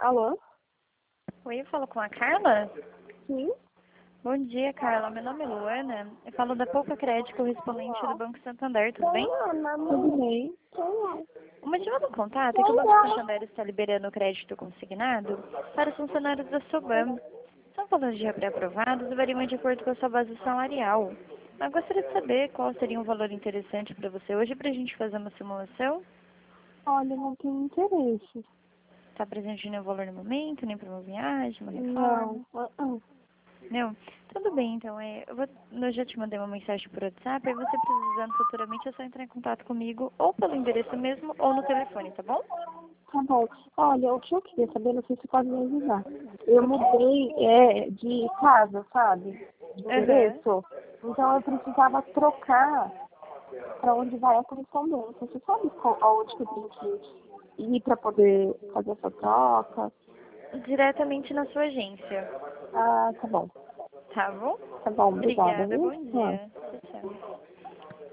Alô? Oi, eu falo com a Carla? Sim? Bom dia, Carla. Meu nome é Luana. Eu falo da Poupa Crédito, correspondente do Banco Santander, tudo bem? Tudo bem? O motivo do contato é que o Banco Santander está liberando o crédito consignado para os funcionários da SOBAN. São valores de pré-aprovados e variam de acordo com a sua base salarial. Eu gostaria de saber qual seria um valor interessante para você hoje para a gente fazer uma simulação. Olha, não tenho interesse. Está presente nenhum valor no momento, nem para uma viagem, uma reforma? Não. Não? Tudo bem, então. Eu já te mandei uma mensagem por WhatsApp, aí você precisando futuramente é só entrar em contato comigo, ou pelo endereço mesmo, ou no telefone, tá bom? Tá bom. Olha, o que eu queria saber, não sei se você pode me ajudar. Eu mudei de casa, sabe? De Aham. endereço. Então eu precisava trocar para onde vai a correspondência. Você sabe aonde que eu tenho que ir para poder fazer essa troca? Diretamente na sua agência, Ah, tá bom. tá bom? Tá bom, obrigada, Obrigada, viu? bom dia.